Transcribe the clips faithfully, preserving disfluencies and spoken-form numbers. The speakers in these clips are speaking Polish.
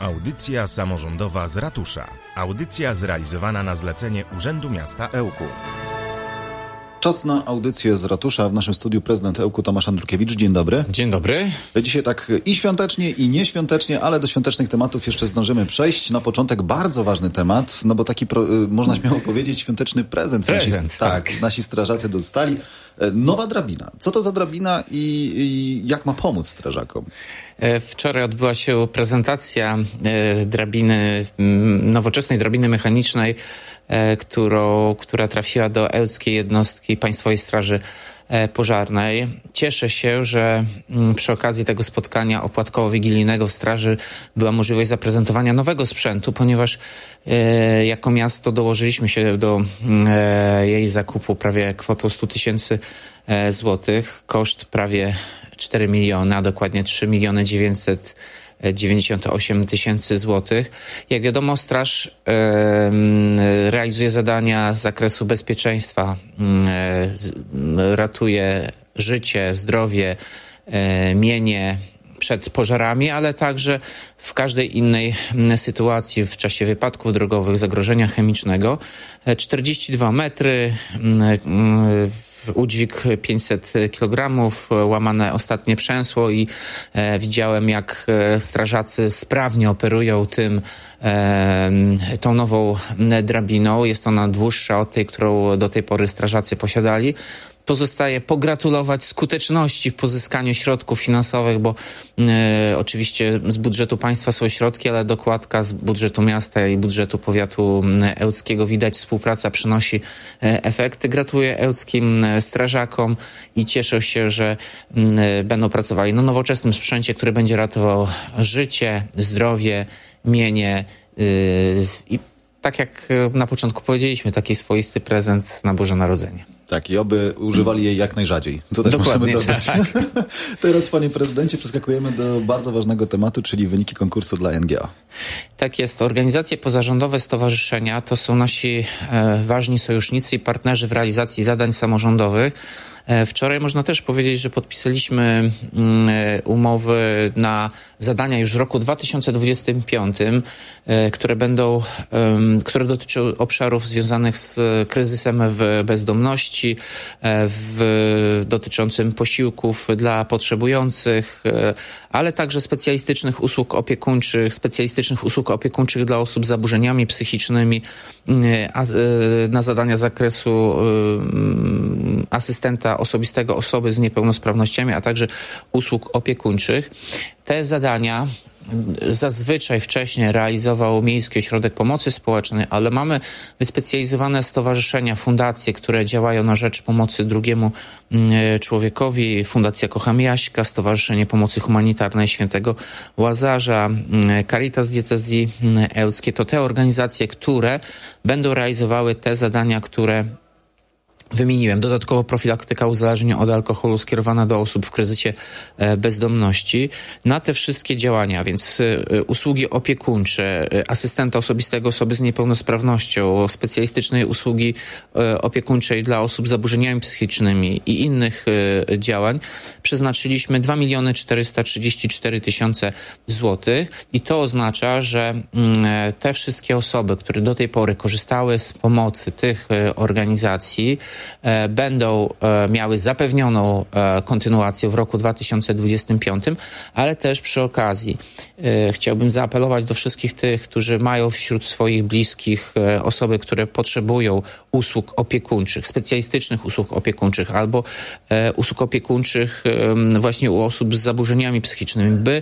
Audycja samorządowa z ratusza. Audycja zrealizowana na zlecenie Urzędu Miasta Ełku. Czas na audycję z ratusza. W naszym studiu prezydent Ełku Tomasz Andrukiewicz. Dzień dobry. Dzień dobry. Dzisiaj tak i świątecznie, i nieświątecznie, ale do świątecznych tematów jeszcze zdążymy przejść. Na początek bardzo ważny temat, no bo taki, pro, można śmiało powiedzieć, świąteczny prezent. Prezent, nasi, tak. tak. Nasi strażacy dostali. Nowa drabina. Co to za drabina i, i jak ma pomóc strażakom? Wczoraj odbyła się prezentacja e, drabiny, m, nowoczesnej drabiny mechanicznej, e, którą, która trafiła do Ełckiej Jednostki Państwowej Straży e, Pożarnej. Cieszę się, że m, przy okazji tego spotkania opłatkowo-wigilijnego w straży była możliwość zaprezentowania nowego sprzętu, ponieważ e, jako miasto dołożyliśmy się do e, jej zakupu prawie kwotą sto tysięcy e, złotych. Koszt prawie cztery miliony, a dokładnie trzy miliony dziewięćset dziewięćdziesiąt osiem tysięcy złotych. Jak wiadomo, straż e, realizuje zadania z zakresu bezpieczeństwa, e, z, ratuje życie, zdrowie, e, mienie przed pożarami, ale także w każdej innej sytuacji, w czasie wypadków drogowych, zagrożenia chemicznego. czterdzieści dwa metry, udźwig pięćset kilogramów, łamane ostatnie przęsło i e, widziałem, jak e, strażacy sprawnie operują tym, e, tą nową drabiną. Jest ona dłuższa od tej, którą do tej pory strażacy posiadali. Pozostaje pogratulować skuteczności w pozyskaniu środków finansowych, bo e, oczywiście z budżetu państwa są środki, ale dokładka z budżetu miasta i budżetu powiatu ełckiego. Widać, współpraca przynosi e, efekty. Gratuluję ełckim strażakom i cieszę się, że m, będą pracowali na nowoczesnym sprzęcie, który będzie ratował życie, zdrowie, mienie yy, i tak jak na początku powiedzieliśmy, taki swoisty prezent na Boże Narodzenie. Tak, i oby używali jej jak najrzadziej. To też Dokładnie, możemy dodać. tak. Teraz, panie prezydencie, przeskakujemy do bardzo ważnego tematu, czyli wyniki konkursu dla N G O. Tak jest. Organizacje pozarządowe, stowarzyszenia to są nasi e, ważni sojusznicy i partnerzy w realizacji zadań samorządowych. E, wczoraj można też powiedzieć, że podpisaliśmy mm, umowy na zadania już w roku dwa tysiące dwudziestym piątym, e, które będą, e, które dotyczą obszarów związanych z kryzysem w bezdomności, w dotyczącym posiłków dla potrzebujących, ale także specjalistycznych usług opiekuńczych, specjalistycznych usług opiekuńczych dla osób z zaburzeniami psychicznymi, na zadania z zakresu asystenta osobistego osoby z niepełnosprawnościami, a także usług opiekuńczych. Te zadania zazwyczaj wcześniej realizował Miejski Ośrodek Pomocy Społecznej, ale mamy wyspecjalizowane stowarzyszenia, fundacje, które działają na rzecz pomocy drugiemu człowiekowi. Fundacja Kocham Jaśka, Stowarzyszenie Pomocy Humanitarnej Świętego Łazarza, Caritas Diecezji Ełckiej. To te organizacje, które będą realizowały te zadania, które wymieniłem. Dodatkowo profilaktyka uzależnień od alkoholu skierowana do osób w kryzysie bezdomności. Na te wszystkie działania, więc usługi opiekuńcze, asystenta osobistego osoby z niepełnosprawnością, specjalistycznej usługi opiekuńczej dla osób z zaburzeniami psychicznymi i innych działań przeznaczyliśmy dwa miliony czterysta trzydzieści cztery tysiące złotych i to oznacza, że te wszystkie osoby, które do tej pory korzystały z pomocy tych organizacji, będą miały zapewnioną kontynuację w roku dwa tysiące dwudziestym piątym, ale też przy okazji chciałbym zaapelować do wszystkich tych, którzy mają wśród swoich bliskich osoby, które potrzebują usług opiekuńczych, specjalistycznych usług opiekuńczych albo usług opiekuńczych właśnie u osób z zaburzeniami psychicznymi, by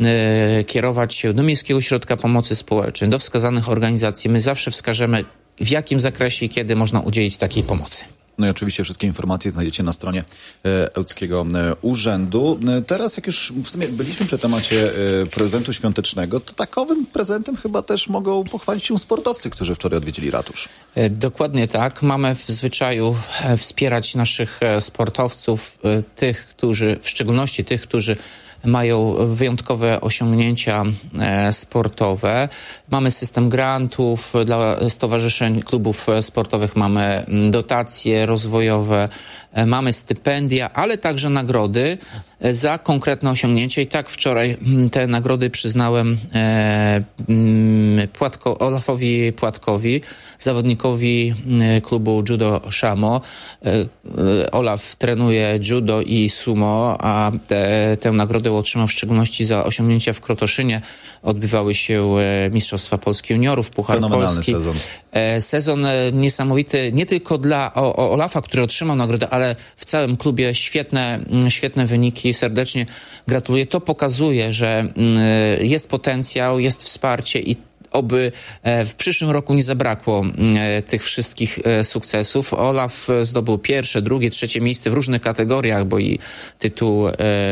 kierować się do Miejskiego Ośrodka Pomocy Społecznej, do wskazanych organizacji. My zawsze wskażemy, w jakim zakresie i kiedy można udzielić takiej pomocy. No i oczywiście wszystkie informacje znajdziecie na stronie e, Ełckiego e, Urzędu. E, teraz, jak już w sumie byliśmy przy temacie e, prezentu świątecznego, to takowym prezentem chyba też mogą pochwalić się sportowcy, którzy wczoraj odwiedzili ratusz. E, dokładnie tak. Mamy w zwyczaju e, wspierać naszych e, sportowców, e, tych, którzy, w szczególności tych, którzy mają wyjątkowe osiągnięcia e, sportowe. Mamy system grantów dla stowarzyszeń, klubów sportowych, mamy dotacje rozwojowe, e, mamy stypendia, ale także nagrody. za konkretne osiągnięcia. I tak wczoraj te nagrody przyznałem e, Płatko, Olafowi Płatkowi, zawodnikowi klubu Judo Szamo. E, Olaf trenuje judo i sumo, a te, tę nagrodę otrzymał w szczególności za osiągnięcia w Krotoszynie. Odbywały się Mistrzostwa Polski Juniorów, Puchar Polski. Sezon. E, sezon niesamowity nie tylko dla o, o Olafa, który otrzymał nagrodę, ale w całym klubie świetne, świetne wyniki. Serdecznie gratuluję. To pokazuje, że y, jest potencjał, jest wsparcie i oby w przyszłym roku nie zabrakło tych wszystkich sukcesów. Olaf zdobył pierwsze, drugie, trzecie miejsce w różnych kategoriach, bo i tytuł,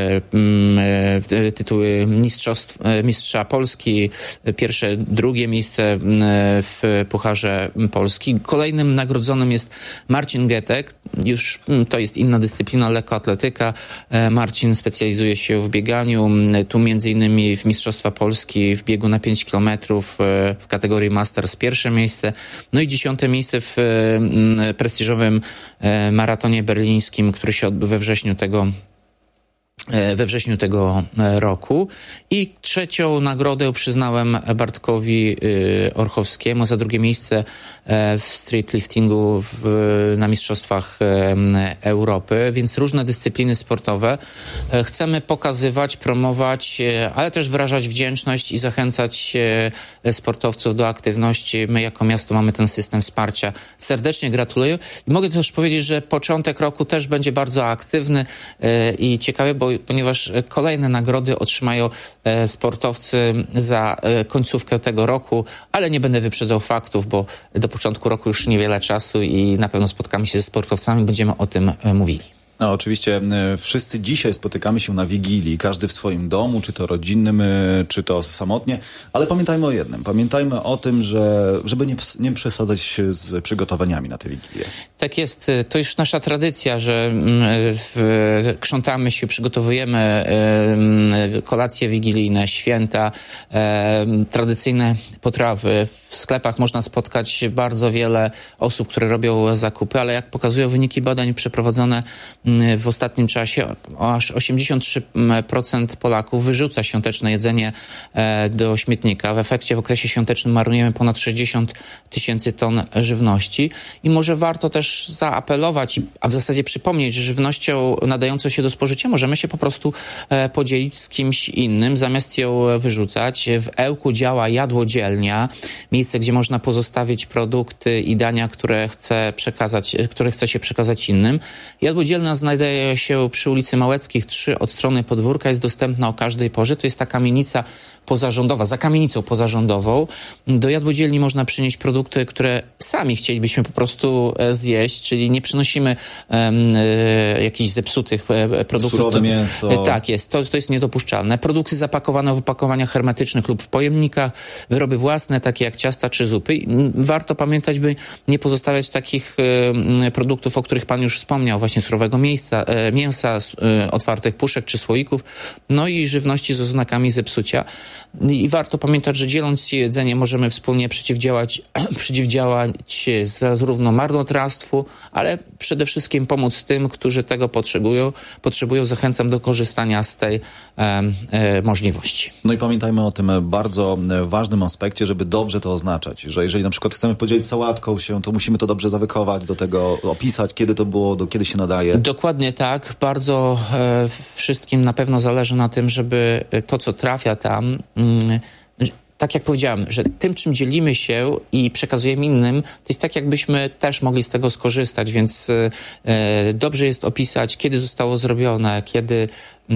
tytuły mistrzostw, mistrza Polski, pierwsze, drugie miejsce w Pucharze Polski. Kolejnym nagrodzonym jest Marcin Getek. Już to jest inna dyscyplina, lekkoatletyka. Marcin specjalizuje się w bieganiu. Tu między innymi w Mistrzostwa Polski w biegu na pięć kilometrów w kategorii Masters pierwsze miejsce, no i dziesiąte miejsce w prestiżowym maratonie berlińskim, który się odbył we wrześniu tego we wrześniu tego roku. I trzecią nagrodę przyznałem Bartkowi Orchowskiemu za drugie miejsce w streetliftingu w, na Mistrzostwach Europy, więc różne dyscypliny sportowe chcemy pokazywać, promować, ale też wyrażać wdzięczność i zachęcać sportowców do aktywności. My jako miasto mamy ten system wsparcia. Serdecznie gratuluję. I mogę też powiedzieć, że początek roku też będzie bardzo aktywny i ciekawy, bo ponieważ kolejne nagrody otrzymają e, sportowcy za e, końcówkę tego roku, ale nie będę wyprzedzał faktów, bo do początku roku już niewiele czasu i na pewno spotkamy się ze sportowcami, będziemy o tym e, mówili. No oczywiście wszyscy dzisiaj spotykamy się na Wigilii, każdy w swoim domu, czy to rodzinnym, czy to samotnie, ale pamiętajmy o jednym, pamiętajmy o tym, że żeby nie, nie przesadzać z przygotowaniami na tę Wigilię. Tak jest, to już nasza tradycja, że w, krzątamy się, przygotowujemy kolacje wigilijne, święta, tradycyjne potrawy. W sklepach można spotkać bardzo wiele osób, które robią zakupy, ale jak pokazują wyniki badań przeprowadzone w ostatnim czasie, aż osiemdziesiąt trzy procent Polaków wyrzuca świąteczne jedzenie do śmietnika. W efekcie w okresie świątecznym marnujemy ponad sześćdziesiąt tysięcy ton żywności i może warto też zaapelować, a w zasadzie przypomnieć, że żywnością nadającą się do spożycia możemy się po prostu podzielić z kimś innym, zamiast ją wyrzucać. W Ełku działa jadłodzielnia, miejsce, gdzie można pozostawić produkty i dania, które chce przekazać, które chce się przekazać innym. Jadłodzielnia znajduje się przy ulicy Małeckich trzy od strony podwórka, jest dostępna o każdej porze. To jest ta kamienica pozarządowa, za kamienicą pozarządową. Do jadłodzielni można przynieść produkty, które sami chcielibyśmy po prostu zjeść, czyli nie przynosimy um, e, jakichś zepsutych e, produktów. Surowe mięso. E, tak jest, to, to jest niedopuszczalne. Produkty zapakowane w opakowaniach hermetycznych lub w pojemnikach, wyroby własne, takie jak ciasta czy zupy. Warto pamiętać, by nie pozostawiać takich e, produktów, o których pan już wspomniał, właśnie surowego miejsca, e, mięsa, e, otwartych puszek czy słoików, no i żywności z oznakami zepsucia. I warto pamiętać, że dzieląc jedzenie możemy wspólnie przeciwdziałać, przeciwdziałać zarówno marnotrawstwu, ale przede wszystkim pomóc tym, którzy tego potrzebują. potrzebują. Zachęcam do korzystania z tej e, e, możliwości. No i pamiętajmy o tym bardzo ważnym aspekcie, żeby dobrze to oznaczać, że jeżeli na przykład chcemy podzielić sałatką się, to musimy to dobrze zawykować, do tego opisać, kiedy to było, do kiedy się nadaje. Dokładnie tak. Bardzo e, wszystkim na pewno zależy na tym, żeby to, co trafia tam, mm, tak jak powiedziałem, że tym, czym dzielimy się i przekazujemy innym, to jest tak, jakbyśmy też mogli z tego skorzystać, więc e, dobrze jest opisać, kiedy zostało zrobione, kiedy, e,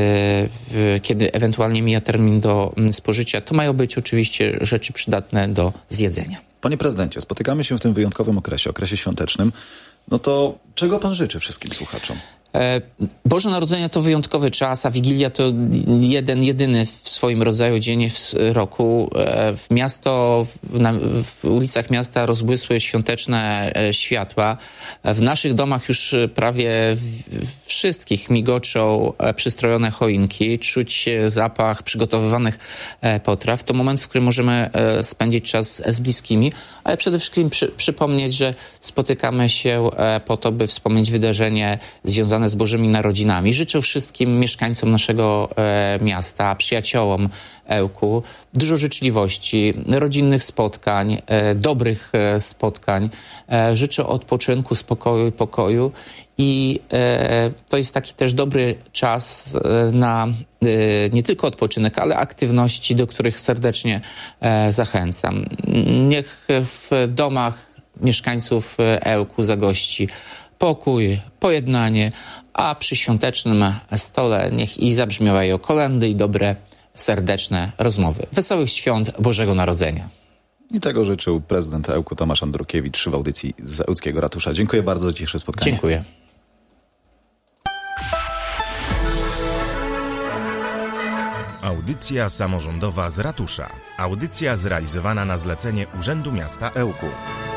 kiedy ewentualnie mija termin do spożycia. To mają być oczywiście rzeczy przydatne do zjedzenia. Panie prezydencie, spotykamy się w tym wyjątkowym okresie, okresie świątecznym. No to czego pan życzy wszystkim słuchaczom? Boże Narodzenie to wyjątkowy czas, a Wigilia to jeden, jedyny w swoim rodzaju dzień w roku. W miasto, na, w ulicach miasta rozbłysły świąteczne światła. W naszych domach już prawie wszystkich migoczą przystrojone choinki, czuć zapach przygotowywanych potraw. To moment, w którym możemy spędzić czas z bliskimi, ale przede wszystkim przy, przypomnieć, że spotykamy się po to, by wspomnieć wydarzenie związane z Bożymi Narodzinami. Życzę wszystkim mieszkańcom naszego e, miasta, przyjaciołom Ełku dużo życzliwości, rodzinnych spotkań, e, dobrych e, spotkań. E, życzę odpoczynku, spokoju i pokoju. I e, to jest taki też dobry czas e, na e, nie tylko odpoczynek, ale aktywności, do których serdecznie e, zachęcam. Niech w domach mieszkańców Ełku zagości pokój, pojednanie, a przy świątecznym stole niech i zabrzmiewają kolędy i dobre, serdeczne rozmowy. Wesołych świąt Bożego Narodzenia. I tego życzył prezydent Ełku Tomasz Andrukiewicz w audycji z Ełckiego Ratusza. Dziękuję bardzo za dzisiejsze spotkanie. Dziękuję. Audycja samorządowa z ratusza. Audycja zrealizowana na zlecenie Urzędu Miasta Ełku.